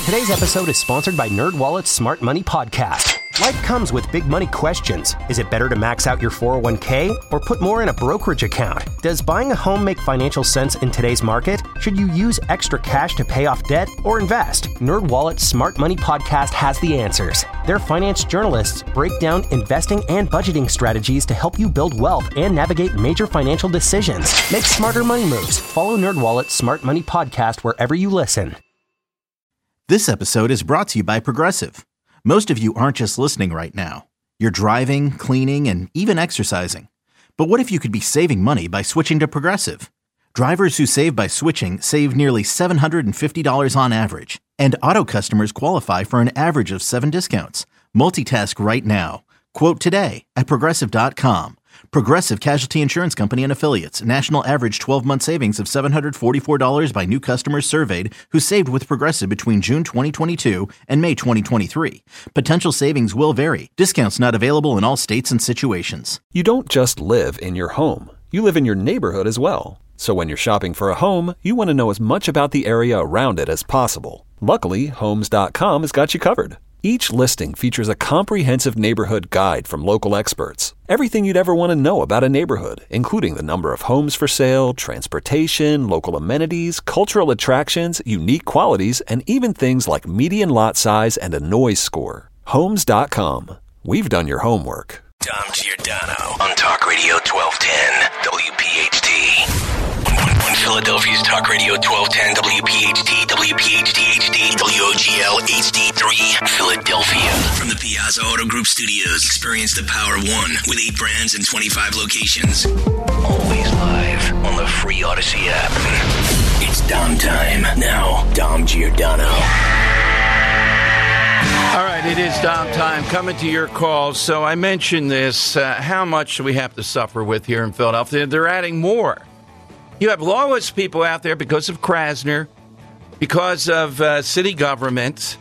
Today's episode is sponsored by NerdWallet's Smart Money Podcast. Life comes with big money questions. Is it better to max out your 401k or put more in a brokerage account? Does buying a home make financial sense in today's market? Should you use extra cash to pay off debt or invest? NerdWallet's Smart Money Podcast has the answers. Their finance journalists break down investing and budgeting strategies to help you build wealth and navigate major financial decisions. Make smarter money moves. Follow NerdWallet's Smart Money Podcast wherever you listen. This episode is brought to you by Progressive. Most of you aren't just listening right now. You're driving, cleaning, and even exercising. But what if you could be saving money by switching to Progressive? Drivers who save by switching save nearly $750 on average. And auto customers qualify for an average of 7 discounts. Multitask right now. Quote today at Progressive.com. Progressive Casualty Insurance Company and Affiliates. National average 12-month savings of $744 by new customers surveyed who saved with Progressive between June 2022 and May 2023. Potential savings will vary. Discounts not available in all states and situations. You don't just live in your home. You live in your neighborhood as well. So when you're shopping for a home, you want to know as much about the area around it as possible. Luckily, Homes.com has got you covered. Each listing features a comprehensive neighborhood guide from local experts. Everything you'd ever want to know about a neighborhood, including the number of homes for sale, transportation, local amenities, cultural attractions, unique qualities, and even things like median lot size and a noise score. Homes.com. We've done your homework. Dom Giordano on Talk Radio 1210 WPHT. On Philadelphia's Talk Radio 1210 WPHT, WPHT HD, WOGL HD3, Philadelphia. From the Piazza Auto Group Studios, experience the power of one with 8 brands and 25 locations. Always live on the free Odyssey app. It's Dom time. Now, Dom Giordano. All right, it is Dom time. Coming to your calls. So I mentioned this. How much do we have to suffer with here in Philadelphia? They're adding more. You have lawless people out there because of Krasner, because of city government.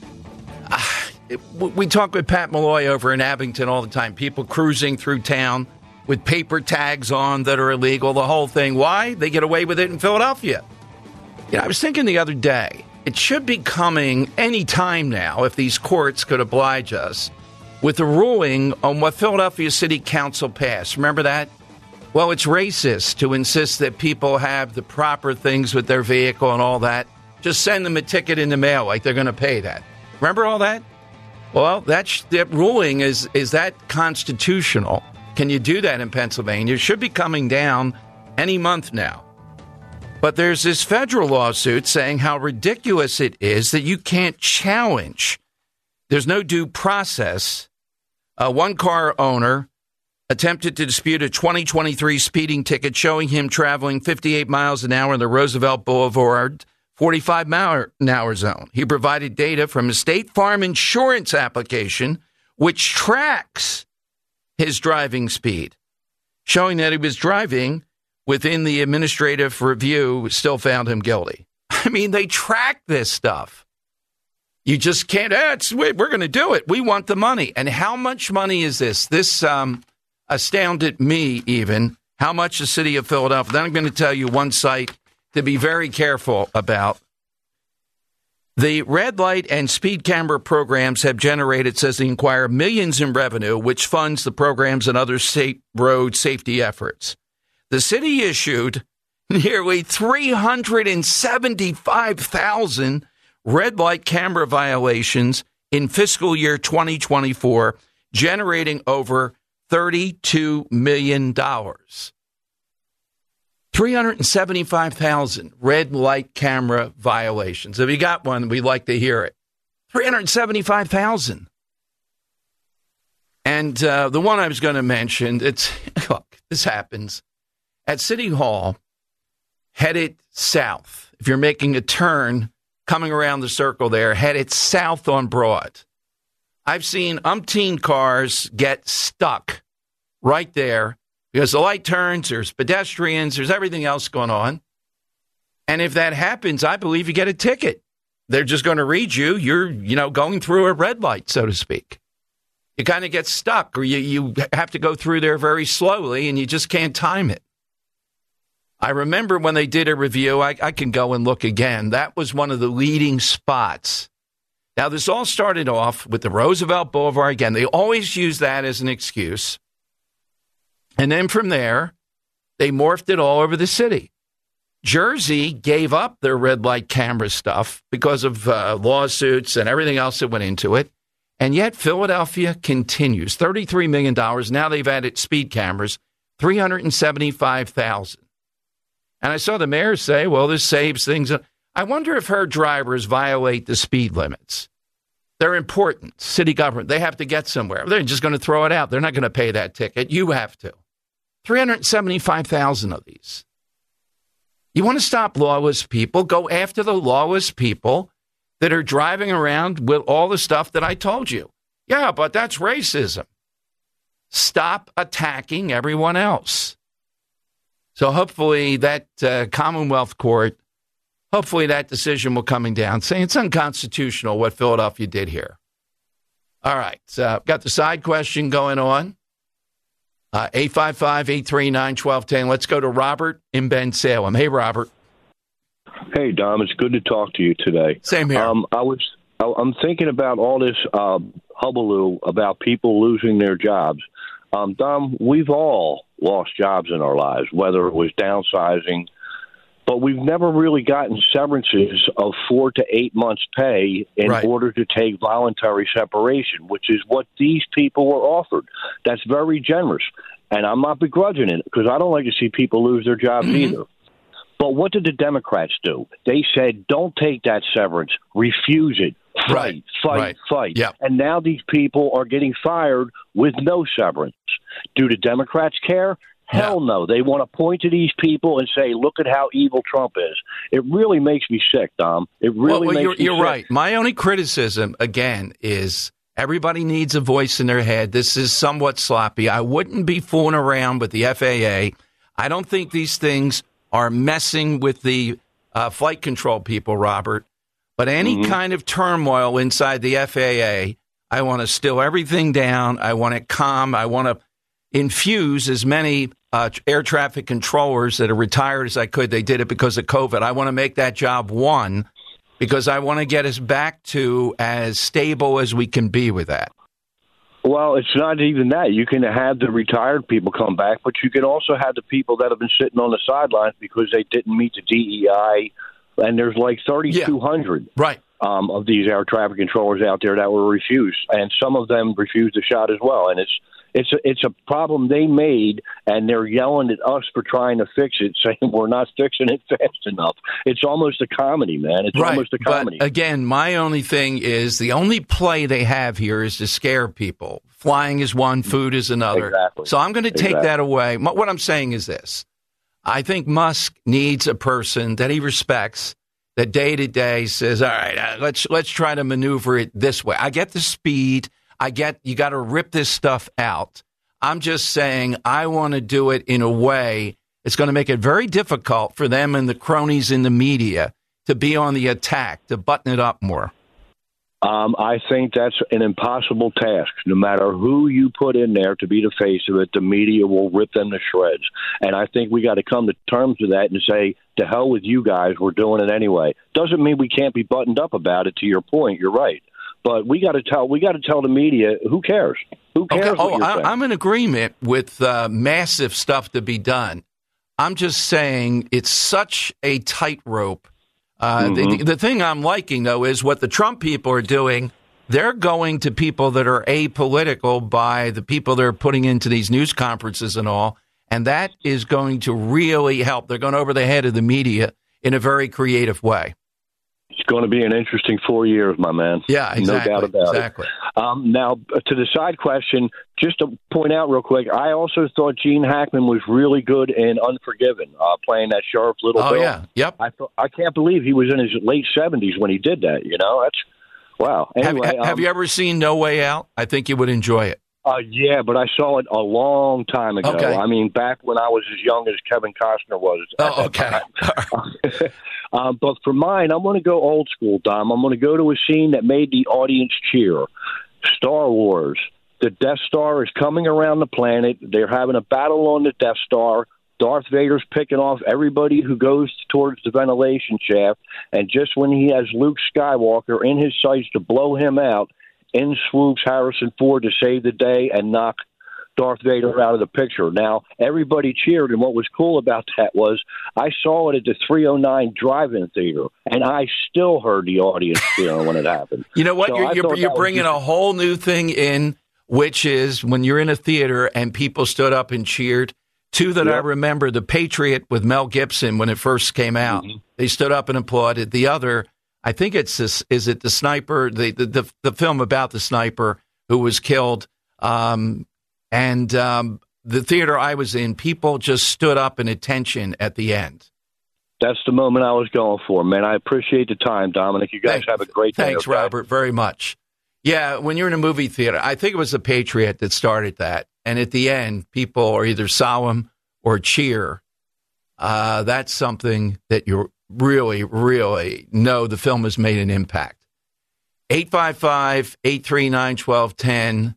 We talk with Pat Malloy over in Abington all the time. People cruising through town with paper tags on that are illegal, the whole thing. Why? They get away with it in Philadelphia. You know, I was thinking the other day, it should be coming any time now, if these courts could oblige us, with a ruling on what Philadelphia City Council passed. Remember that? Well, it's racist to insist that people have the proper things with their vehicle and all that. Just send them a ticket in the mail like they're going to pay that. Remember all that? Well, that ruling is that constitutional? Can you do that in Pennsylvania? It should be coming down any month now. But there's this federal lawsuit saying how ridiculous it is that you can't challenge. There's no due process. One car owner attempted to dispute a 2023 speeding ticket showing him traveling 58 miles an hour in the Roosevelt Boulevard 45-mile-an-hour zone. He provided data from a State Farm insurance application, which tracks his driving speed, showing that he was driving within the administrative review, still found him guilty. I mean, they track this stuff. You just can't, we're going to do it. We want the money. And how much money is this? This astounded me even, how much the city of Philadelphia. Then I'm going to tell you one site to be very careful about. The red light and speed camera programs have generated, says the Inquirer, millions in revenue, which funds the programs and other state road safety efforts. The city issued nearly 375,000 red light camera violations in fiscal year 2024, generating over $32 million. 375,000 red light camera violations. If you got one, we'd like to hear it. 375,000. And the one I was going to mention, look, this happens. At City Hall, headed south. If you're making a turn, coming around the circle there, headed south on Broad. I've seen umpteen cars get stuck right there because the light turns, there's pedestrians, there's everything else going on. And if that happens, I believe you get a ticket. They're just going to read you. You're, going through a red light, so to speak. You kind of get stuck, or you have to go through there very slowly, and you just can't time it. I remember when they did a review, I can go and look again. That was one of the leading spots. Now, this all started off with the Roosevelt Boulevard. Again, they always use that as an excuse. And then from there, they morphed it all over the city. Jersey gave up their red light camera stuff because of lawsuits and everything else that went into it. And yet Philadelphia continues. $33 million. Now they've added speed cameras, $375,000. And I saw the mayor say, well, this saves things. I wonder if her drivers violate the speed limits. They're important. City government, they have to get somewhere. They're just going to throw it out. They're not going to pay that ticket. You have to. 375,000 of these. You want to stop lawless people? Go after the lawless people that are driving around with all the stuff that I told you. Yeah, but that's racism. Stop attacking everyone else. So hopefully that Commonwealth Court, hopefully that decision will coming down, saying it's unconstitutional what Philadelphia did here. All right, got the side question going on. 855-839-1210. Let's go to Robert in Bensalem. Hey, Robert. Hey, Dom. It's good to talk to you today. Same here. I'm thinking about all this hullabaloo about people losing their jobs. Dom, we've all lost jobs in our lives, whether it was downsizing, but we've never really gotten severances of 4 to 8 months' pay in order to take voluntary separation, which is what these people were offered. That's very generous, and I'm not begrudging it because I don't like to see people lose their jobs either. But what did the Democrats do? They said, don't take that severance. Refuse it. Fight. Yep. And now these people are getting fired with no severance. Do the Democrats care? Hell no. They want to point to these people and say, look at how evil Trump is. It really makes me sick, Dom. It really makes me sick. You're right. My only criticism, again, is everybody needs a voice in their head. This is somewhat sloppy. I wouldn't be fooling around with the FAA. I don't think these things are messing with the flight control people, Robert. But any kind of turmoil inside the FAA, I want to still everything down. I want it calm. I want to infuse as many air traffic controllers that are retired as I could. They did it because of COVID. I want to make that job one because I want to get us back to as stable as we can be with that. Well, it's not even that. You can have the retired people come back, but you can also have the people that have been sitting on the sidelines because they didn't meet the DEI. And there's like 3,200 of these air traffic controllers out there that were refused, and some of them refused the shot as well. And it's a problem they made, and they're yelling at us for trying to fix it, saying we're not fixing it fast enough. It's almost a comedy, man. It's almost a comedy. But again, my only thing is the only play they have here is to scare people. Flying is one, food is another. Exactly. So I'm going to take that away. What I'm saying is this. I think Musk needs a person that he respects that day to day says, all right, let's try to maneuver it this way. I get the speed. I get you got to rip this stuff out. I'm just saying I want to do it in a way it's going to make it very difficult for them and the cronies in the media to be on the attack, to button it up more. I think that's an impossible task. No matter who you put in there to be the face of it, the media will rip them to shreds. And I think we got to come to terms with that and say, to hell with you guys, we're doing it anyway. Doesn't mean we can't be buttoned up about it, to your point. You're right. But we got to tell the media, who cares? Who cares what you're saying? I'm in agreement with massive stuff to be done. I'm just saying it's such a tightrope. The thing I'm liking, though, is what the Trump people are doing. They're going to people that are apolitical by the people they're putting into these news conferences and all, and that is going to really help. They're going over the head of the media in a very creative way. It's going to be an interesting 4 years, my man. Yeah, exactly. No doubt about it. Now, to the side question, just to point out real quick, I also thought Gene Hackman was really good in Unforgiven, playing that Sheriff Little Bill. Oh, yeah. Yep. I can't believe he was in his late 70s when he did that, you know? That's wow. Anyway, have you ever seen No Way Out? I think you would enjoy it. Yeah, but I saw it a long time ago. Okay. I mean, back when I was as young as Kevin Costner was. Oh, okay. But for mine, I'm going to go old school, Dom. I'm going to go to a scene that made the audience cheer. Star Wars. The Death Star is coming around the planet. They're having a battle on the Death Star. Darth Vader's picking off everybody who goes towards the ventilation shaft, and just when he has Luke Skywalker in his sights to blow him out, in swoops Harrison Ford to save the day and knock Darth Vader out of the picture. Now, everybody cheered, and what was cool about that was I saw it at the 309 drive-in theater, and I still heard the audience cheering when it happened. You know what? So You're bringing a whole new thing in, which is when you're in a theater and people stood up and cheered. Two that I remember, The Patriot with Mel Gibson when it first came out. Mm-hmm. They stood up and applauded. The other, I think it's this, is it the sniper, the film about the sniper who was killed. The theater I was in, people just stood up in attention at the end. That's the moment I was going for, man. I appreciate the time, Dominic. You guys have a great day. Thanks, Robert, very much. Yeah, when you're in a movie theater, I think it was The Patriot that started that. And at the end, people are either solemn or cheer. That's something that you really, really know the film has made an impact. 855-839-1210.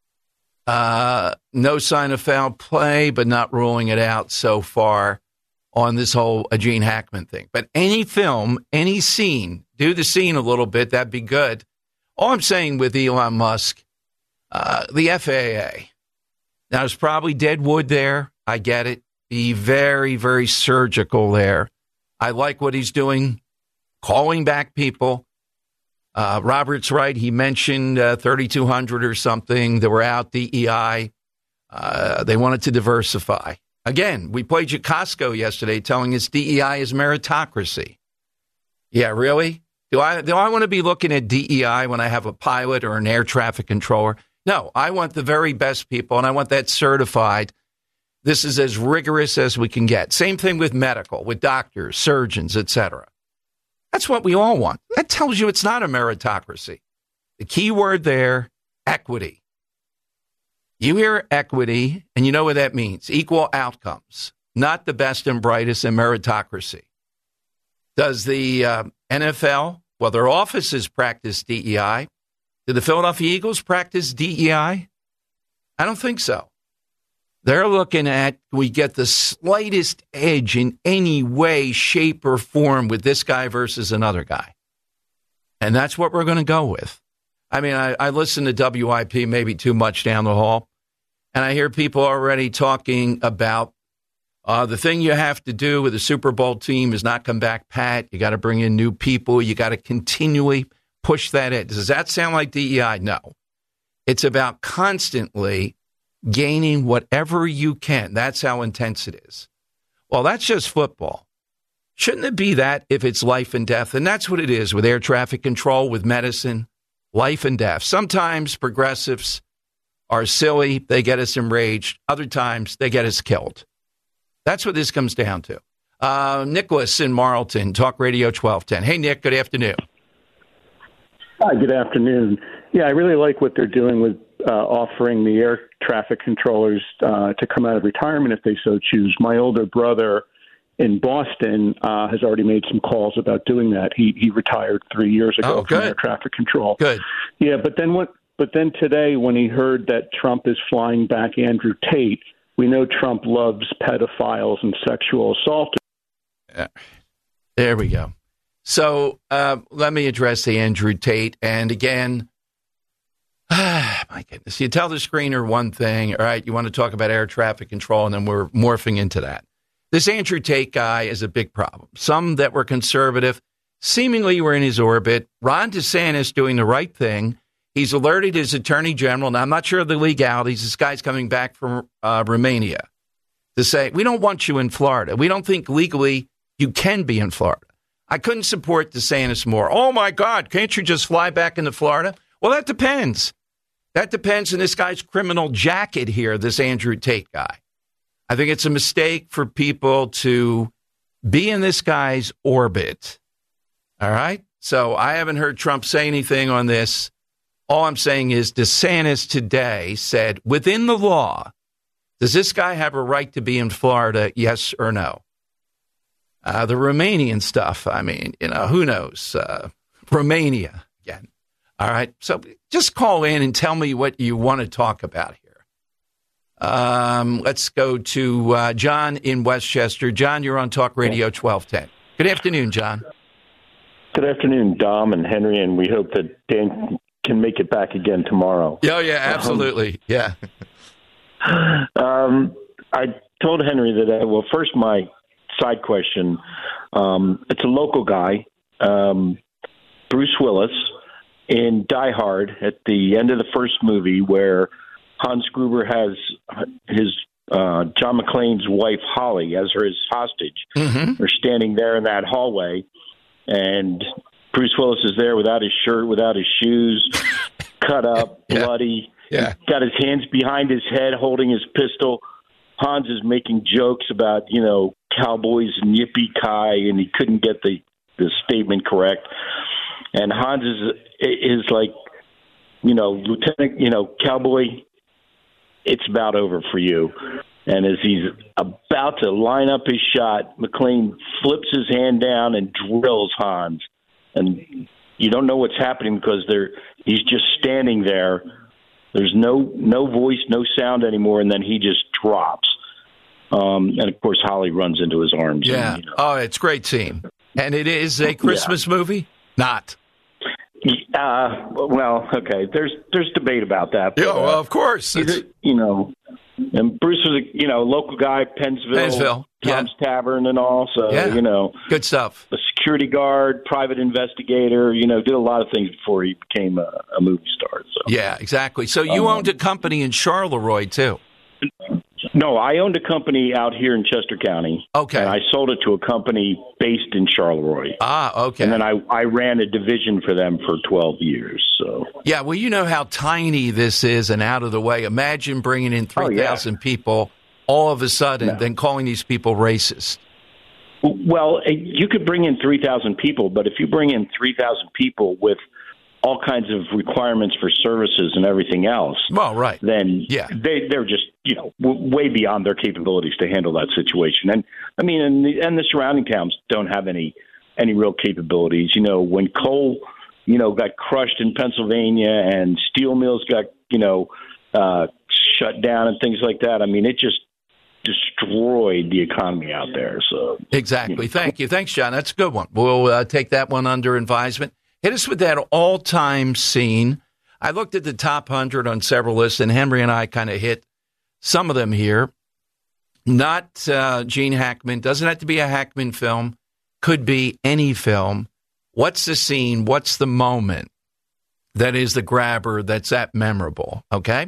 No sign of foul play, but not ruling it out so far on this whole Gene Hackman thing. But any film, any scene, do the scene a little bit, that'd be good. All I'm saying with Elon Musk, the FAA, now there's probably dead wood there. I get it. Be very, very surgical there. I like what he's doing, calling back people. Robert's right. He mentioned 3,200 or something that were out, DEI. They wanted to diversify. Again, we played you Costco yesterday telling us DEI is meritocracy. Yeah, really? Do I want to be looking at DEI when I have a pilot or an air traffic controller? No, I want the very best people, and I want that certified. This is as rigorous as we can get. Same thing with medical, with doctors, surgeons, etc. That's what we all want. That tells you it's not a meritocracy. The key word there, equity. You hear equity, and you know what that means. Equal outcomes, not the best and brightest in meritocracy. Does the NFL, well, their offices practice DEI. Do the Philadelphia Eagles practice DEI? I don't think so. They're looking at, we get the slightest edge in any way, shape, or form with this guy versus another guy. And that's what we're going to go with. I mean, I listen to WIP maybe too much down the hall, and I hear people already talking about the thing you have to do with a Super Bowl team is not come back pat. You got to bring in new people. You got to continually push that in. Does that sound like DEI? No. It's about constantly gaining whatever you can. That's how intense it is. Well, that's just football. Shouldn't it be that if it's life and death? And that's what it is with air traffic control, with medicine, life and death. Sometimes progressives are silly. They get us enraged. Other times they get us killed. That's what this comes down to. Nicholas in Marlton, Talk Radio 1210. Hey, Nick, good afternoon. Hi, good afternoon. Yeah, I really like what they're doing with offering the air traffic controllers to come out of retirement if they so choose. My older brother in Boston has already made some calls about doing that. He retired 3 years ago from air traffic control. Good. Yeah, but then today when he heard that Trump is flying back Andrew Tate, we know Trump loves pedophiles and sexual assault. There we go. So let me address the Andrew Tate. And again, my goodness, you tell the screener one thing, all right, you want to talk about air traffic control, and then we're morphing into that. This Andrew Tate guy is a big problem. Some that were conservative seemingly were in his orbit. Ron DeSantis doing the right thing. He's alerted his attorney general. Now, I'm not sure of the legalities. This guy's coming back from Romania to say, we don't want you in Florida. We don't think legally you can be in Florida. I couldn't support DeSantis more. Oh, my God, can't you just fly back into Florida? Well, that depends. That depends on this guy's criminal jacket here, this Andrew Tate guy. I think it's a mistake for people to be in this guy's orbit. All right? So I haven't heard Trump say anything on this. All I'm saying is DeSantis today said, within the law, does this guy have a right to be in Florida, yes or no? The Romanian stuff, I mean, who knows? Romania again. All right. So just call in and tell me what you want to talk about here. Let's go to John in Westchester. John, you're on Talk Radio 1210. Good afternoon, John. Good afternoon, Dom and Henry, and we hope that Dan can make it back again tomorrow. Oh, yeah, absolutely. Yeah. I told Henry that, well, first my side question. It's a local guy, Bruce Willis, in Die Hard at the end of the first movie where Hans Gruber has his John McClane's wife, Holly, as his hostage. Mm-hmm. They're standing there in that hallway, and Bruce Willis is there without his shirt, without his shoes, cut up, bloody. Yeah. Got his hands behind his head holding his pistol. Hans is making jokes about, cowboys and yippee-ki, and he couldn't get the statement correct. And Hans is like, Lieutenant, cowboy, it's about over for you. And as he's about to line up his shot, McClane flips his hand down and drills Hans. And you don't know what's happening because he's just standing there. There's no voice, no sound anymore, and then he just drops. And, of course, Holly runs into his arms. Yeah. And, Oh, it's a great scene. And it is a Christmas movie? Not. Well, okay. There's debate about that. But, Well, of course. and Bruce was a local guy, Pennsville, Tom's Tavern and all. So, good stuff. A security guard, private investigator, did a lot of things before he became a movie star. So. Yeah, exactly. So you owned a company in Charleroi, too. No, I owned a company out here in Chester County. Okay. And I sold it to a company based in Charleroi. Ah, okay. And then I ran a division for them for 12 years. So. Yeah, well, you know how tiny this is and out of the way. Imagine bringing in 3,000 people all of a sudden, then calling these people racist. Well, you could bring in 3,000 people, but if you bring in 3,000 people with all kinds of requirements for services and everything else, well, right, then they're just way beyond their capabilities to handle that situation. And I mean, and the surrounding towns don't have any real capabilities. When coal, got crushed in Pennsylvania and steel mills got shut down and things like that. I mean, it just destroyed the economy out there. So exactly. Thank you. Thanks, John. That's a good one. We'll take that one under advisement. Hit us with that all-time scene. I looked at the top 100 on several lists, and Henry and I kind of hit some of them here. Not Gene Hackman. Doesn't have to be a Hackman film. Could be any film. What's the scene? What's the moment that is the grabber that's that memorable? Okay?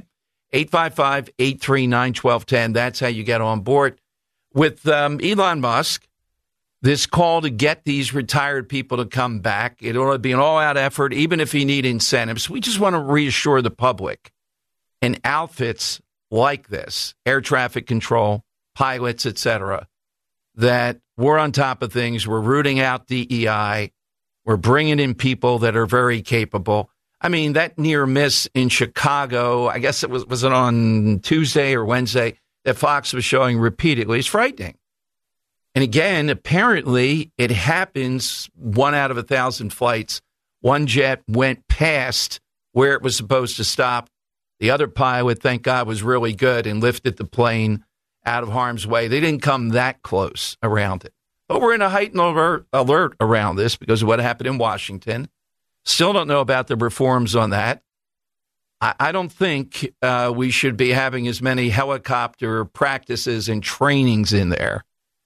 855-839-1210. That's how you get on board. With Elon Musk, this call to get these retired people to come back, it ought to be an all-out effort, even if you need incentives. We just want to reassure the public in outfits like this, air traffic control, pilots, etc., that we're on top of things. We're rooting out DEI. We're bringing in people that are very capable. I mean, that near miss in Chicago, I guess it was it on Tuesday or Wednesday, that Fox was showing repeatedly. It's frightening. And again, apparently it happens 1 out of 1,000 flights. One jet went past where it was supposed to stop. The other pilot, thank God, was really good and lifted the plane out of harm's way. They didn't come that close around it. But we're in a heightened alert around this because of what happened in Washington. Still don't know about the reforms on that. I don't think we should be having as many helicopter practices and trainings in there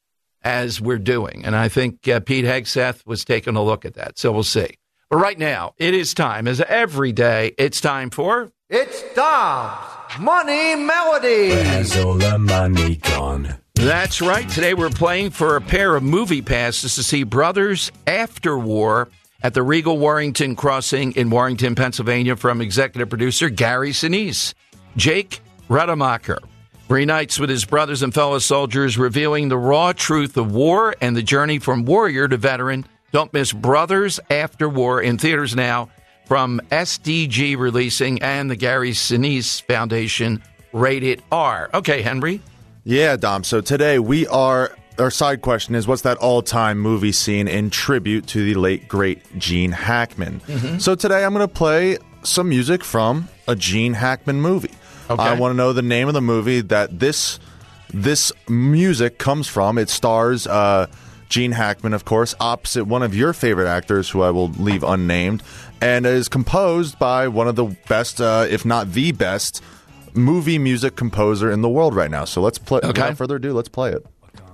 as we're doing. And I think Pete Hegseth was taking a look at that. So we'll see. But right now, it is time, as every day, it's time for... It's Dom's Money Melody. Where's all the money gone? That's right. Today we're playing for a pair of movie passes to see Brothers After War at the Regal Warrington Crossing in Warrington, Pennsylvania from executive producer Gary Sinise. Jake Rademacher reunites with his brothers and fellow soldiers, revealing the raw truth of war and the journey from warrior to veteran. Don't miss Brothers After War in theaters now from SDG Releasing and the Gary Sinise Foundation, rated R. Okay, Henry. Yeah, Dom. So today our side question is, what's that all-time movie scene in tribute to the late, great Gene Hackman? Mm-hmm. So today I'm going to play some music from a Gene Hackman movie. Okay. I want to know the name of the movie that this music comes from. It stars Gene Hackman, of course, opposite one of your favorite actors, who I will leave unnamed, and is composed by one of the best, if not the best, movie music composer in the world right now. So let's play. Okay. Without further ado, let's play it.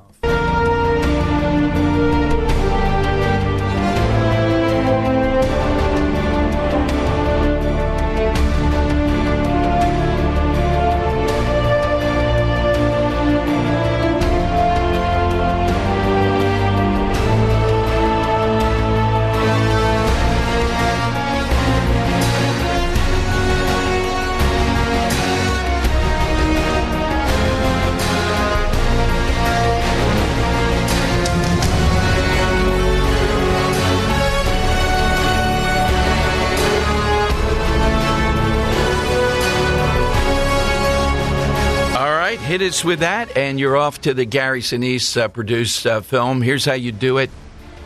Hit us with that, and you're off to the Gary Sinise produced film. Here's how you do it.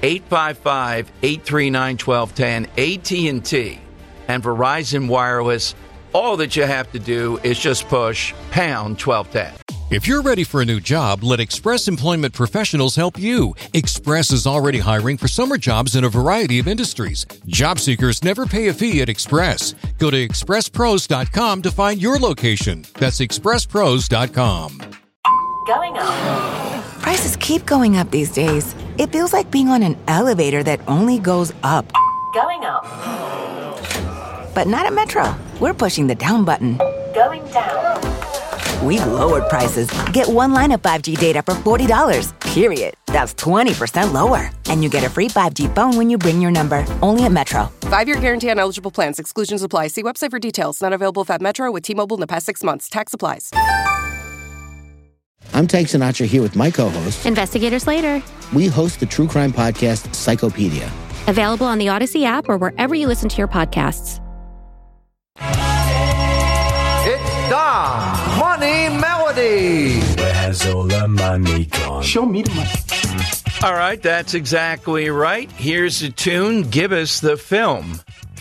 855-839-1210, AT&T, and Verizon Wireless. All that you have to do is just push pound 1210. If you're ready for a new job, let Express Employment Professionals help you. Express is already hiring for summer jobs in a variety of industries. Job seekers never pay a fee at Express. Go to expresspros.com to find your location. That's expresspros.com. Going up. Prices keep going up these days. It feels like being on an elevator that only goes up. Going up. But not at Metro. We're pushing the down button. Going down. We've lowered prices. Get one line of 5G data for $40, period. That's 20% lower. And you get a free 5G phone when you bring your number. Only at Metro. 5-year guarantee on eligible plans. Exclusions apply. See website for details. Not available at Metro with T-Mobile in the past 6 months. Tax applies. I'm Tank Sinatra here with my co-host, Investigator Slater. We host the true crime podcast, Psychopedia. Available on the Odyssey app or wherever you listen to your podcasts. The Money Melody. Where has all the money gone? Show me the money. All right, that's exactly right. Here's a tune. Give us the film.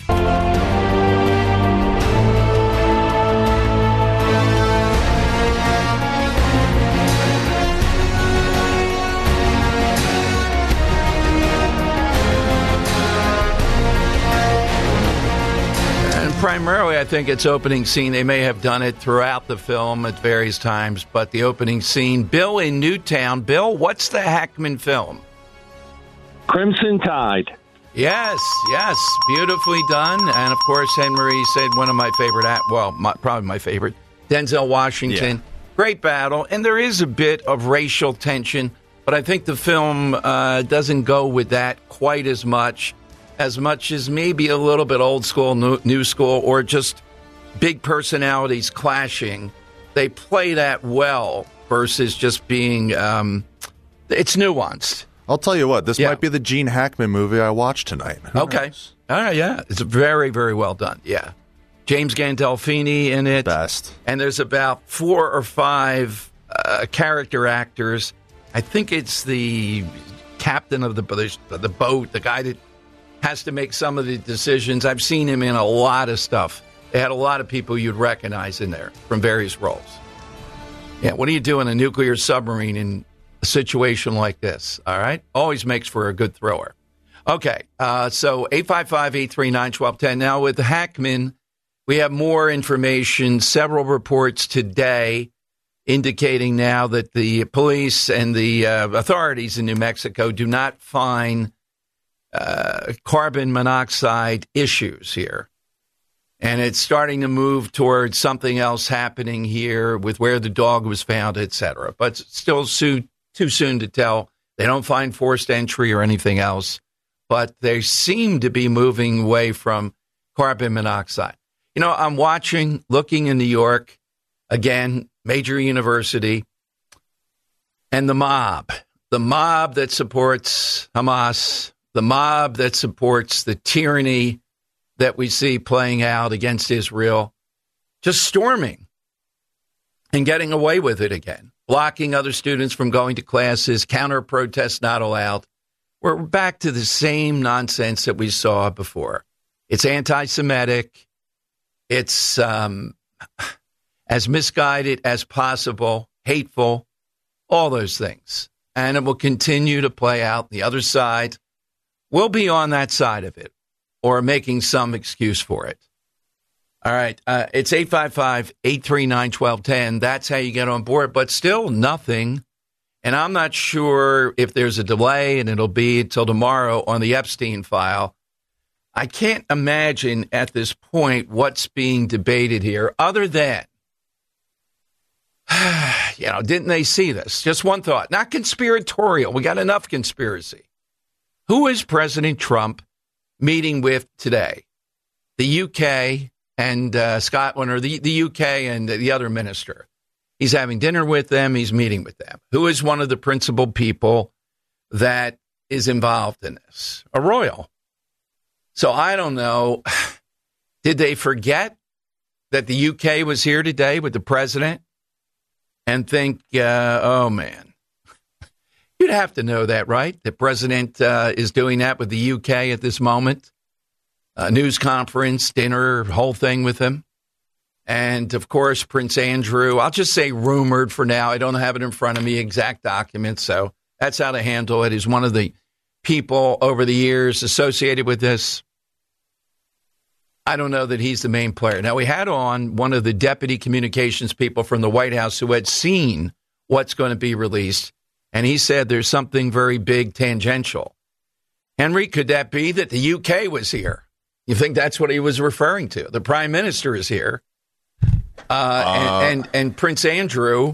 Primarily, I think it's opening scene. They may have done it throughout the film at various times, but the opening scene. Bill in Newtown. Bill, what's the Hackman film? Crimson Tide. Yes, beautifully done. And, of course, Henry said one of my favorite, probably my favorite, Denzel Washington. Yeah. Great battle. And there is a bit of racial tension, but I think the film doesn't go with that quite as much as maybe a little bit old school, new school, or just big personalities clashing. They play that well versus just being, it's nuanced. I'll tell you what, this might be the Gene Hackman movie I watched tonight. Okay. All right, yeah. It's very, very well done, yeah. James Gandolfini in it. Best. And there's about 4 or 5 character actors. I think it's the captain of the boat, the guy that has to make some of the decisions. I've seen him in a lot of stuff. They had a lot of people you'd recognize in there from various roles. Yeah, what do you do in a nuclear submarine in a situation like this? All right? Always makes for a good thrower. Okay, so 855-839-1210. Now with Hackman, we have more information, several reports today indicating now that the police and the authorities in New Mexico do not find carbon monoxide issues here. And it's starting to move towards something else happening here with where the dog was found, et cetera. But still too soon to tell. They don't find forced entry or anything else. But they seem to be moving away from carbon monoxide. You know, I'm looking in New York, again, major university, and the mob that supports Hamas, the mob that supports the tyranny that we see playing out against Israel, just storming and getting away with it again, blocking other students from going to classes, counter-protests not allowed. We're back to the same nonsense that we saw before. It's anti-Semitic. It's, and as misguided as possible, hateful, all those things. And it will continue to play out. The other side will be on that side of it or making some excuse for it. All right. It's 855-839-1210. That's how you get on board. But still nothing. And I'm not sure if there's a delay and it'll be until tomorrow on the Epstein file. I can't imagine at this point what's being debated here other than, didn't they see this? Just one thought, not conspiratorial. We got enough conspiracy. Who is President Trump meeting with today? The UK and Scotland, or the UK and the other minister. He's having dinner with them. He's meeting with them. Who is one of the principal people that is involved in this? A royal. So I don't know. Did they forget that the UK was here today with the president and think, oh, man, you'd have to know that, right? The president is doing that with the UK at this moment. A news conference, dinner, whole thing with him. And, of course, Prince Andrew, I'll just say rumored for now. I don't have it in front of me, exact documents. So that's how to handle it. He's one of the people over the years associated with this. I don't know that he's the main player. Now, we had on one of the deputy communications people from the White House who had seen what's going to be released. And he said there's something very big tangential. Henry, could that be that the UK was here? You think that's what he was referring to? The prime minister is here. And Prince Andrew.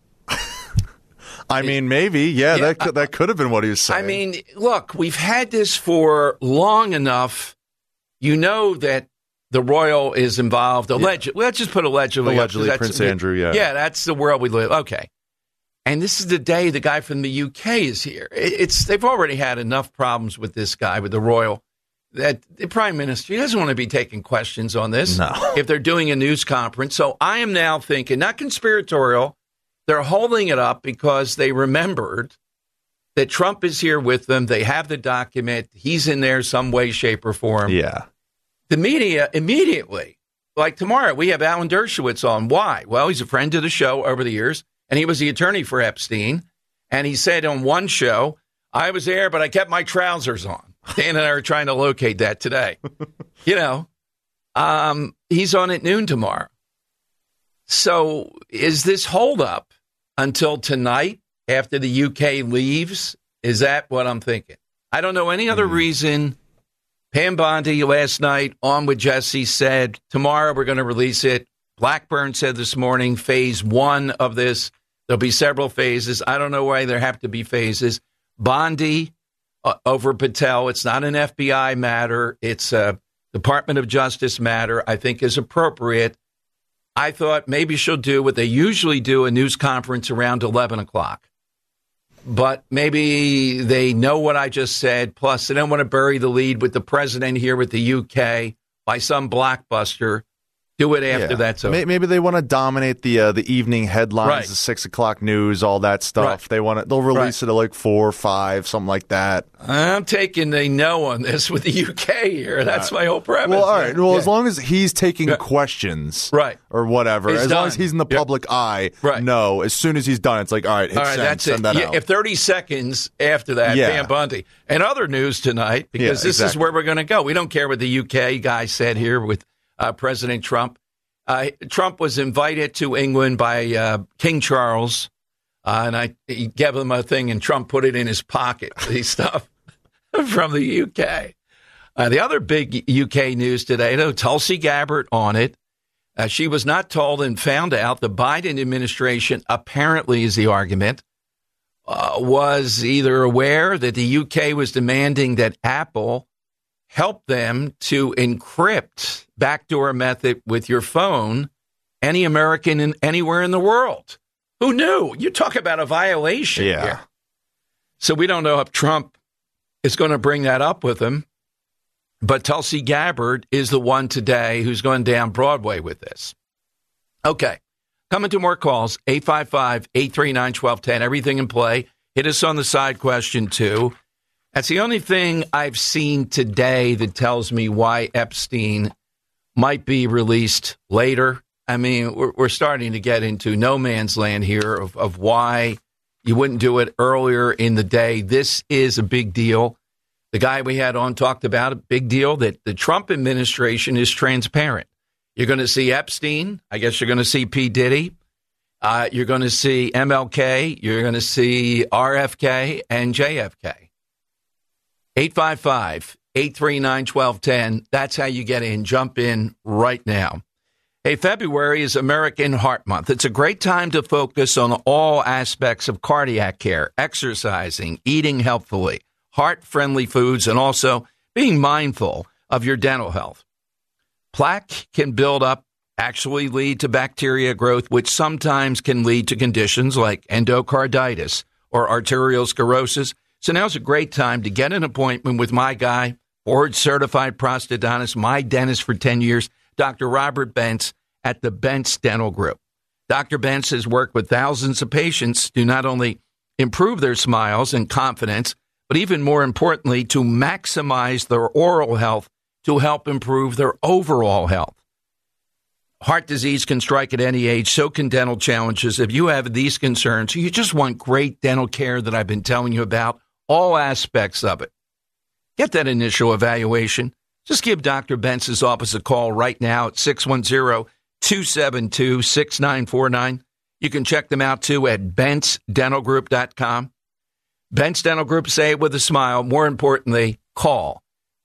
I mean, maybe. Yeah, that could have been what he was saying. I mean, look, we've had this for long enough. You know that the royal is involved. Allegedly. Let's just put allegedly. Allegedly, Prince Andrew, yeah. Yeah, that's the world we live. Okay. And this is the day the guy from the UK is here. They've already had enough problems with this guy, with the royal, that the prime minister, he doesn't want to be taking questions on this. No. If they're doing a news conference. So I am now thinking, not conspiratorial, they're holding it up because they remembered that Trump is here with them. They have the document. He's in there some way, shape, or form. Yeah. The media immediately, like tomorrow, we have Alan Dershowitz on. Why? Well, he's a friend of the show over the years, and he was the attorney for Epstein. And he said on one show, I was there, but I kept my trousers on. Dan and I are trying to locate that today. He's on at noon tomorrow. So is this holdup until tonight after the UK leaves? Is that what I'm thinking? I don't know any other reason. Pam Bondi last night on with Jesse said, tomorrow we're going to release it. Blackburn said this morning, phase one of this. There'll be several phases. I don't know why there have to be phases. Bondi over Patel. It's not an FBI matter. It's a Department of Justice matter, I think is appropriate. I thought maybe she'll do what they usually do, a news conference around 11 o'clock. But maybe they know what I just said. Plus, they don't want to bury the lead with the president here with the UK by some blockbuster. Do it after that's over. Maybe they want to dominate the evening headlines, Right. the 6 o'clock news, all that stuff. Right. They'll release it at like 4 or 5, something like that. I'm taking the no on this with the UK here. That's my whole premise. Well, all right. Well, as long as he's taking questions, Right. or whatever, It's as long done. as he's in the public eye, Right. no. As soon as he's done, it's like, all right, hit All right, send, that's send it. that Yeah, out. if 30 seconds after that, Yeah. Pam Bondi. And other news tonight, because this is where we're going to go. We don't care what the UK guy said here with President Trump. Trump was invited to England by King Charles, and he gave him a thing, and Trump put it in his pocket, the stuff from the UK. The other big UK news today, Tulsi Gabbard on it. She was not told and found out the Biden administration, apparently is the argument, was either aware that the UK was demanding that Apple help them to encrypt backdoor method with your phone, any American anywhere in the world. Who knew? You talk about a violation here. So we don't know if Trump is going to bring that up with him. But Tulsi Gabbard is the one today who's going down Broadway with this. Okay. Coming to more calls, 855-839-1210. Everything in play. Hit us on the side question, too. That's the only thing I've seen today that tells me why Epstein might be released later. I mean, we're starting to get into no man's land here of why you wouldn't do it earlier in the day. This is a big deal. The guy we had on talked about a big deal that the Trump administration is transparent. You're going to see Epstein. I guess you're going to see P. Diddy. You're going to see MLK. You're going to see RFK and JFK. 855-839-1210. That's how you get in. Jump in right now. Hey, February is American Heart Month. It's a great time to focus on all aspects of cardiac care, exercising, eating healthfully, heart-friendly foods, and also being mindful of your dental health. Plaque can build up, actually lead to bacteria growth, which sometimes can lead to conditions like endocarditis or arterial sclerosis. So now's a great time to get an appointment with my guy, board-certified prosthodontist, my dentist for 10 years, Dr. Robert Bentz at the Bentz Dental Group. Dr. Bentz has worked with thousands of patients to not only improve their smiles and confidence, but even more importantly, to maximize their oral health to help improve their overall health. Heart disease can strike at any age, so can dental challenges. If you have these concerns, you just want great dental care that I've been telling you about, all aspects of it. Get that initial evaluation. Just give Dr. Bentz's office a call right now at 610-272-6949. You can check them out, too, at BentzDentalGroup.com. Bentz Dental Group, say it with a smile. More importantly, call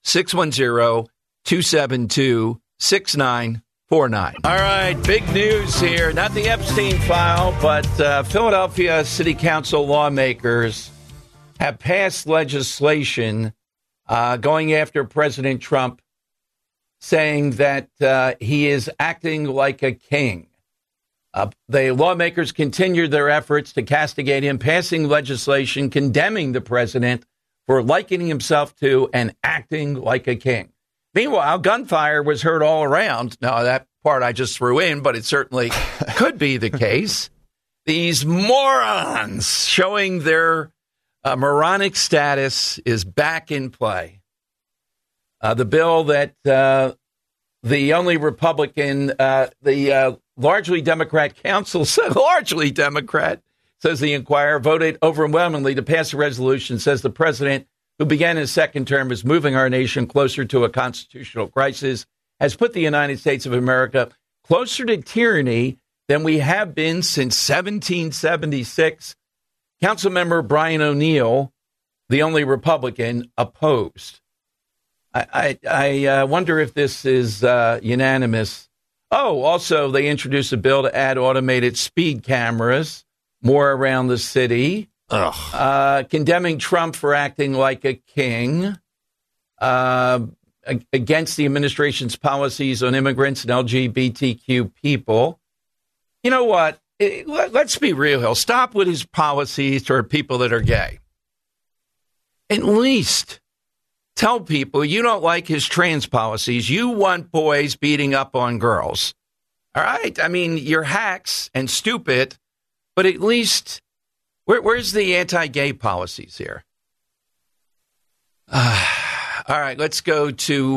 610-272-6949. All right, big news here. Not the Epstein file, but Philadelphia City Council lawmakers have passed legislation going after President Trump, saying that he is acting like a king. The lawmakers continued their efforts to castigate him, passing legislation condemning the president for likening himself to and acting like a king. Meanwhile, gunfire was heard all around. Now, that part I just threw in, but it certainly could be the case. These morons showing their moronic status is back in play. The bill that the only Republican, the largely Democrat council, largely Democrat, says the Inquirer, voted overwhelmingly to pass a resolution, says the president, who began his second term, is moving our nation closer to a constitutional crisis, has put the United States of America closer to tyranny than we have been since 1776. Councilmember Brian O'Neill, the only Republican, opposed. I wonder if this is unanimous. Oh, also, they introduced a bill to add automated speed cameras more around the city. Condemning Trump for acting like a king, against the administration's policies on immigrants and LGBTQ people. You know what? Let's be real. He'll stop with his policies toward people that are gay. At least tell people you don't like his trans policies. You want boys beating up on girls. All right? I mean, you're hacks and stupid, but at least... Where's the anti-gay policies here? All right, let's go to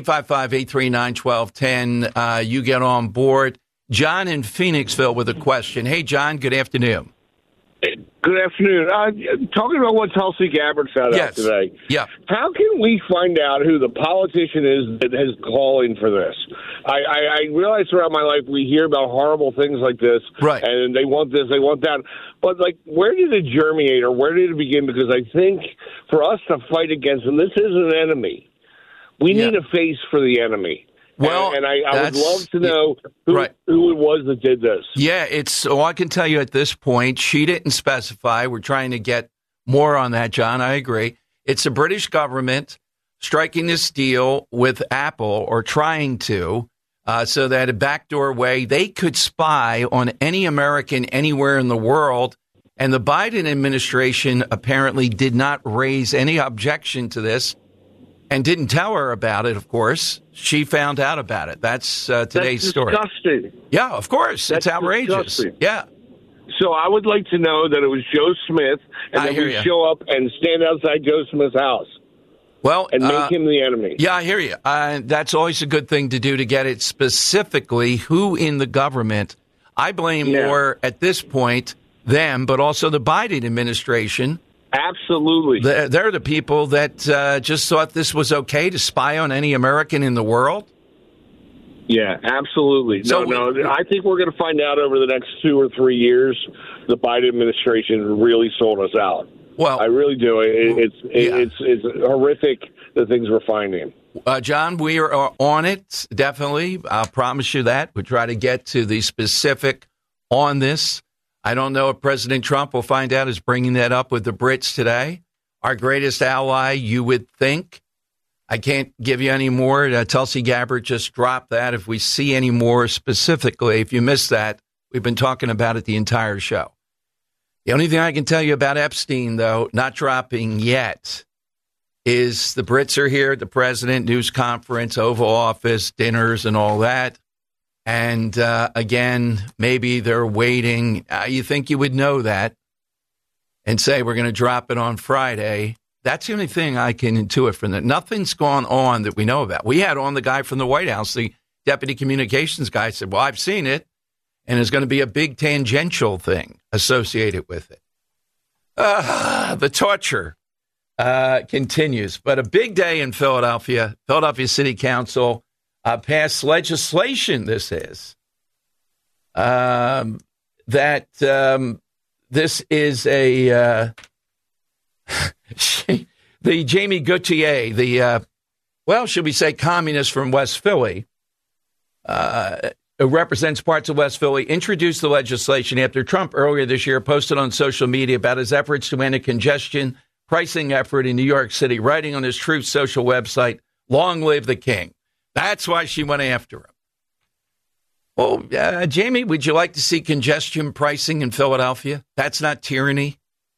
855-839-1210. You get on board. John in Phoenixville with a question. Hey, John, good afternoon. Good afternoon. Talking about what Tulsi Gabbard found out today. Yeah. How can we find out who the politician is that is calling for this? I realize throughout my life we hear about horrible things like this, right? And they want this, they want that. But, like, where did it germinate or where did it begin? Because I think for us to fight against them, this is an enemy. We need a face for the enemy. Well, and I would love to know who it was that did this. Yeah, I can tell you at this point, she didn't specify. We're trying to get more on that, John. I agree. It's the British government striking this deal with Apple, or trying to, so that a backdoor way they could spy on any American anywhere in the world. And the Biden administration apparently did not raise any objection to this. And didn't tell her about it, of course. She found out about it. That's today's story. Disgusting. Yeah, of course. It's outrageous. Disgusting. Yeah. So I would like to know that it was Joe Smith, and then we show up and stand outside Joe Smith's house. and make him the enemy. Yeah, I hear you. That's always a good thing to do, to get it specifically who in the government. I blame more at this point them, but also the Biden administration. Absolutely. They're the people that just thought this was okay to spy on any American in the world. Yeah, absolutely. I think we're going to find out over the next 2 or 3 years the Biden administration really sold us out. Well, I really do. It's horrific, the things we're finding. John, we are on it, definitely. I'll promise you that. We'll try to get to the specific on this. I don't know if President Trump, will find out, is bringing that up with the Brits today. Our greatest ally, you would think. I can't give you any more. Tulsi Gabbard just dropped that. If we see any more specifically, if you missed that, we've been talking about it the entire show. The only thing I can tell you about Epstein, though, not dropping yet, is the Brits are here, the president, news conference, Oval Office, dinners, and all that. And again, maybe they're waiting. You think you would know that and say we're going to drop it on Friday. That's the only thing I can intuit from that. Nothing's gone on that we know about. We had on the guy from the White House, the deputy communications guy, said, well, I've seen it, and there's going to be a big tangential thing associated with it. The torture continues. But a big day in Philadelphia. Philadelphia City Council passed legislation, this is, that this is a... the Jamie Gauthier, the, should we say communist from West Philly, who represents parts of West Philly, introduced the legislation after Trump earlier this year posted on social media about his efforts to end a congestion pricing effort in New York City, writing on his Truth Social website, "Long live the king." That's why she went after him. Well, Jamie, would you like to see congestion pricing in Philadelphia? That's not tyranny.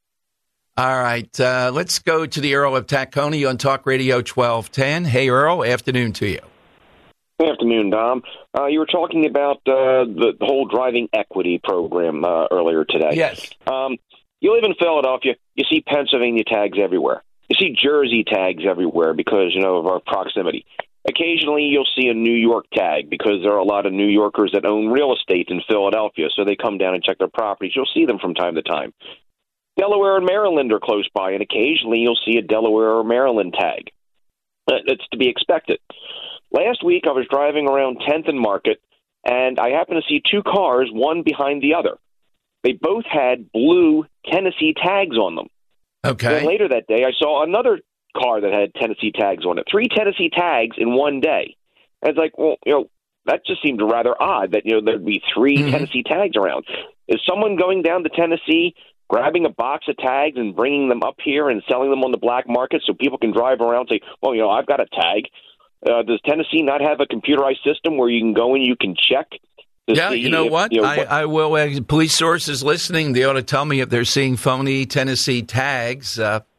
All right, let's go to the Earl of Tacony on Talk Radio 1210. Hey, Earl, afternoon to you. Good afternoon, Dom. You were talking about the whole driving equity program earlier today. Yes. You live in Philadelphia, you see Pennsylvania tags everywhere. You see Jersey tags everywhere because, of our proximity. Occasionally, you'll see a New York tag because there are a lot of New Yorkers that own real estate in Philadelphia, so they come down and check their properties. You'll see them from time to time. Delaware and Maryland are close by, and occasionally you'll see a Delaware or Maryland tag. That's to be expected. Last week, I was driving around 10th and Market, and I happened to see two cars, one behind the other. They both had blue Tennessee tags on them. Okay. Then later that day, I saw another car that had Tennessee tags on it. 3 Tennessee tags in one day. And it's like, well, that just seemed rather odd that, there'd be 3 Tennessee tags around. Is someone going down to Tennessee, grabbing a box of tags and bringing them up here and selling them on the black market so people can drive around and say, well, I've got a tag. Does Tennessee not have a computerized system where you can go and you can check? Yeah, you know what? I will. Police sources listening, they ought to tell me if they're seeing phony Tennessee tags.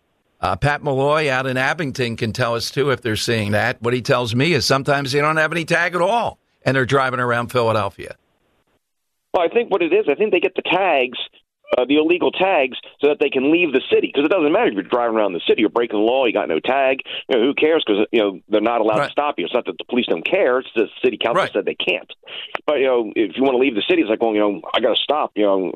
Pat Malloy out in Abington can tell us, too, if they're seeing that. What he tells me is sometimes they don't have any tag at all, and they're driving around Philadelphia. Well, I think what it is, I think they get the tags, the illegal tags, so that they can leave the city. Because it doesn't matter if you're driving around the city, you're breaking the law, you got no tag. Who cares? Because they're not allowed to stop you. It's not that the police don't care. It's the city council said they can't. But if you want to leave the city, it's like, well, I got to stop.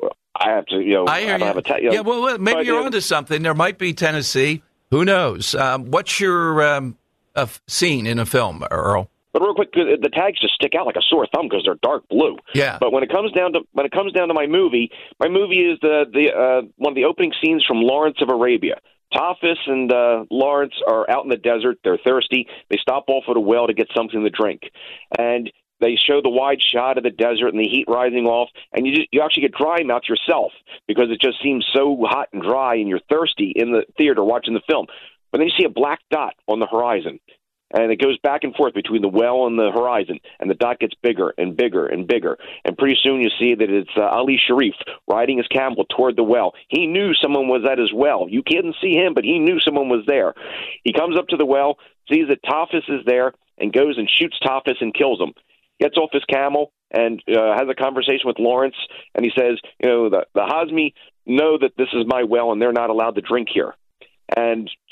I have to. I don't have a tag. Yeah, well, maybe you're onto something. There might be Tennessee. Who knows? What's your scene in a film, Earl? But real quick, the tags just stick out like a sore thumb because they're dark blue. Yeah. But when it comes down to my movie is the one of the opening scenes from Lawrence of Arabia. Tophus and Lawrence are out in the desert. They're thirsty. They stop off at a well to get something to drink, and they show the wide shot of the desert and the heat rising off, and you actually get dry mouth yourself because it just seems so hot and dry, and you're thirsty in the theater watching the film. But then you see a black dot on the horizon. And it goes back and forth between the well and the horizon, and the dot gets bigger and bigger and bigger. And pretty soon you see that it's Ali Sharif riding his camel toward the well. He knew someone was at his well. You couldn't see him, but he knew someone was there. He comes up to the well, sees that Tophus is there, and goes and shoots Tophus and kills him. Gets off his camel and has a conversation with Lawrence, and he says, the Hazmi know that this is my well, and they're not allowed to drink here. And just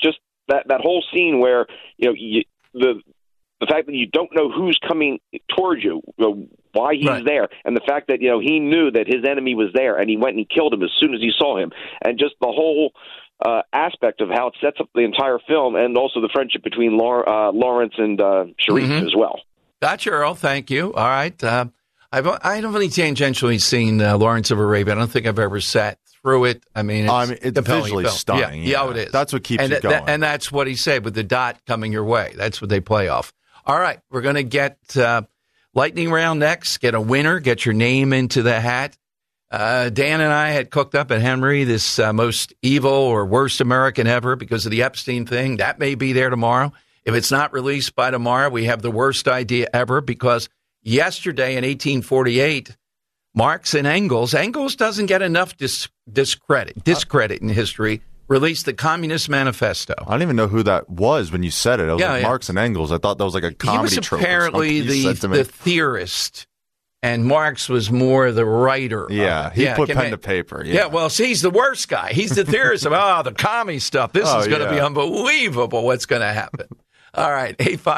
that whole scene where the fact that you don't know who's coming towards you, why he's there, and the fact that he knew that his enemy was there, and he went and he killed him as soon as he saw him, and just the whole aspect of how it sets up the entire film, and also the friendship between Lawrence and Sharif as well. Gotcha, Earl. Thank you. All right. I've only tangentially seen Lawrence of Arabia. I don't think I've ever sat through it. I mean, it's visually film. stunning. Yeah, it is. That's what keeps it going. And that's what he said with the dot coming your way. That's what they play off. All right. We're going to get lightning round next. Get a winner. Get your name into the hat. Dan and I had cooked up at Henry this most evil or worst American ever because of the Epstein thing. That may be there tomorrow. If it's not released by tomorrow, we have the worst idea ever because yesterday in 1848, Marx and Engels doesn't get enough discredit in history, released the Communist Manifesto. I don't even know who that was when you said it. I was like, Marx and Engels. I thought that was like a comedy trope. He was apparently the theorist, and Marx was more the writer. Yeah, he put pen to paper. Yeah, well, see, he's the worst guy. He's the theorist of, the commie stuff. This is going to be unbelievable what's going to happen. All right,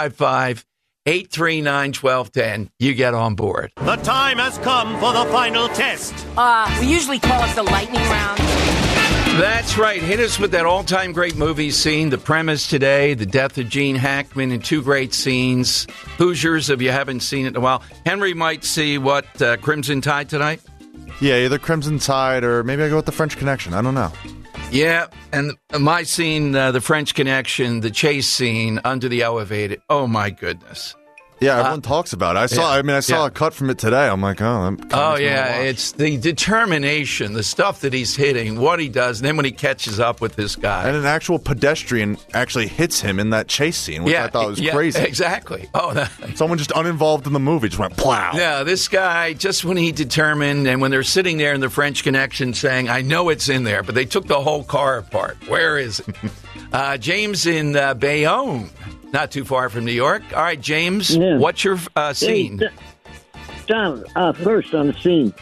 855-839-1210. You get on board. The time has come for the final test. We usually call it the lightning round. That's right. Hit us with that all-time great movie scene. The premise today, the death of Gene Hackman in two great scenes. Hoosiers, if you haven't seen it in a while. Henry might see what, Crimson Tide tonight? Yeah, either Crimson Tide or maybe I go with The French Connection. I don't know. Yeah, and my scene, The French Connection, the chase scene under the elevator. Oh, my goodness. Yeah, everyone talks about it. I saw a cut from it today. I'm like, it's the determination, the stuff that he's hitting, what he does, and then when he catches up with this guy. And an actual pedestrian actually hits him in that chase scene, which I thought was crazy. Exactly. Someone just uninvolved in the movie just went plow. Yeah, this guy, just when he determined, and when they're sitting there in the French Connection saying, I know it's in there, but they took the whole car apart. Where is it? James in Bayonne. Not too far from New York. All right, James, what's your scene? Hey, John, first on the scene.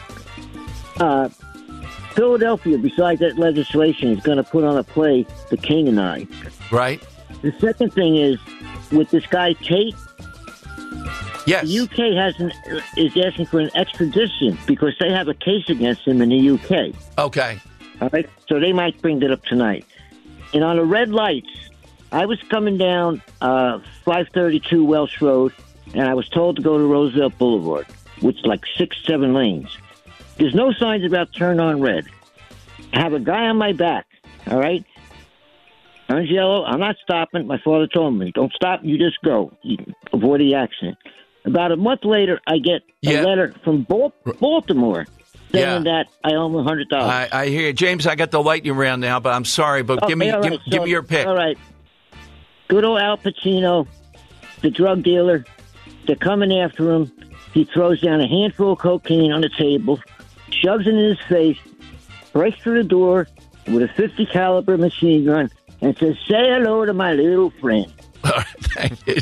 Philadelphia, besides that legislation, is going to put on a play, The King and I. Right. The second thing is, with this guy Tate, yes, the UK is asking for an extradition because they have a case against him in the UK. Okay. All right, so they might bring that up tonight. And on the red lights, I was coming down 532 Welsh Road, and I was told to go to Roosevelt Boulevard, which is like 6-7 lanes. There's no signs about turn on red. I have a guy on my back, all right? Turns yellow. I'm not stopping. My father told me, don't stop, you just go. You avoid the accident. About a month later, I get a letter from Baltimore saying that I owe him $100. I hear you. James, I got the lightning round now, but I'm sorry, but give me your pick. All right. Good old Al Pacino, the drug dealer. They're coming after him. He throws down a handful of cocaine on the table, shoves it in his face, breaks through the door with a .50 caliber machine gun, and says, "Say hello to my little friend." Thank you.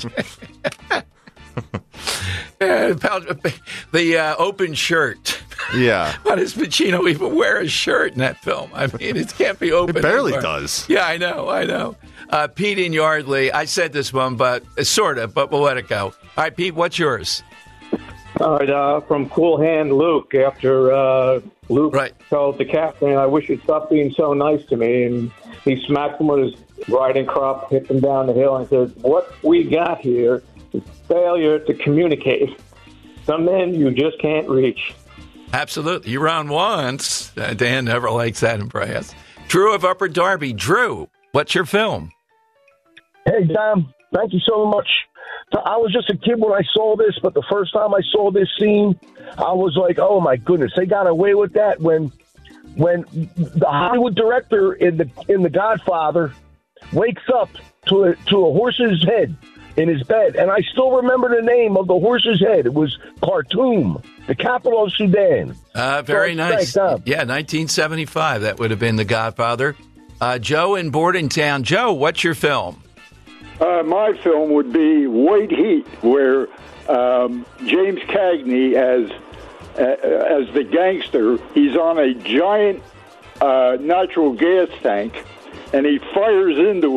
The open shirt. Yeah. Why does Pacino even wear a shirt in that film? I mean, it can't be open. It barely does. Yeah, I know. Pete in Yardley. I said this one, but sort of, but we'll let it go. All right, Pete, what's yours? All right, from Cool Hand Luke, after Luke told the captain, I wish you'd stop being so nice to me, and he smacked him with his riding crop, hit him down the hill, and said, what we got here is failure to communicate. Some men you just can't reach. Absolutely. You run once. Dan never likes that impress. Drew of Upper Darby. Drew, what's your film? Hey, Dom. Thank you so much. I was just a kid when I saw this, but the first time I saw this scene, I was like, oh, my goodness. They got away with that when the Hollywood director in the Godfather wakes up to a horse's head in his bed. And I still remember the name of the horse's head. It was Khartoum, the capital of Sudan. Very nice. Thanks, yeah, 1975. That would have been The Godfather. Joe in Bordentown. Joe, what's your film? My film would be White Heat, where James Cagney, as the gangster, he's on a giant natural gas tank, and he fires into it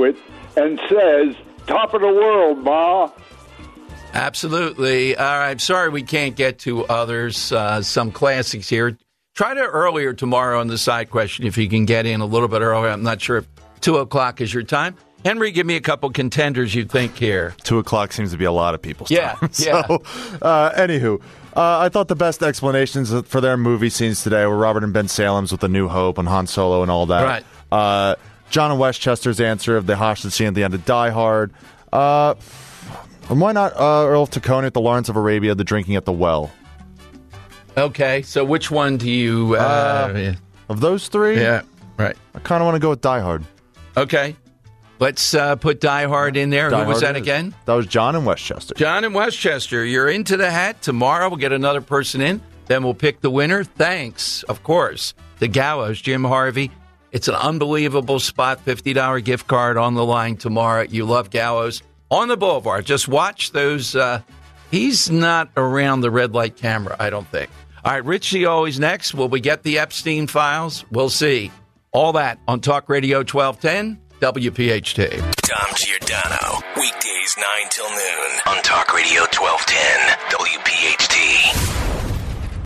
and says, "Top of the world, Ma." Absolutely. All right. Sorry we can't get to others. Some classics here. Try to earlier tomorrow on the side question if you can get in a little bit earlier. I'm not sure if 2 o'clock is your time. Henry, give me a couple contenders you think here. 2 o'clock seems to be a lot of people's time. Yeah. So, anywho, I thought the best explanations for their movie scenes today were Robert and Ben Salem's with A New Hope and Han Solo and all that. Right. John and Westchester's answer of the hostage scene at the end of Die Hard. And why not Earl of Tacony at the Lawrence of Arabia, the drinking at the well? Okay, so which one do you... of those three? Yeah, right. I kind of want to go with Die Hard. Okay. Let's put Die Hard in there. Who was that again? That was John and Westchester. John and Westchester. You're into the hat. Tomorrow we'll get another person in. Then we'll pick the winner. Thanks, of course, to Gallows, Jim Harvey. It's an unbelievable spot. $50 gift card on the line tomorrow. You love Gallows. On the Boulevard. Just watch those. He's not around the red light camera, I don't think. All right, Richie always next. Will we get the Epstein files? We'll see. All that on Talk Radio 1210, WPHT. Tom Giordano. Weekdays 9 till noon on Talk Radio 1210, WPHT.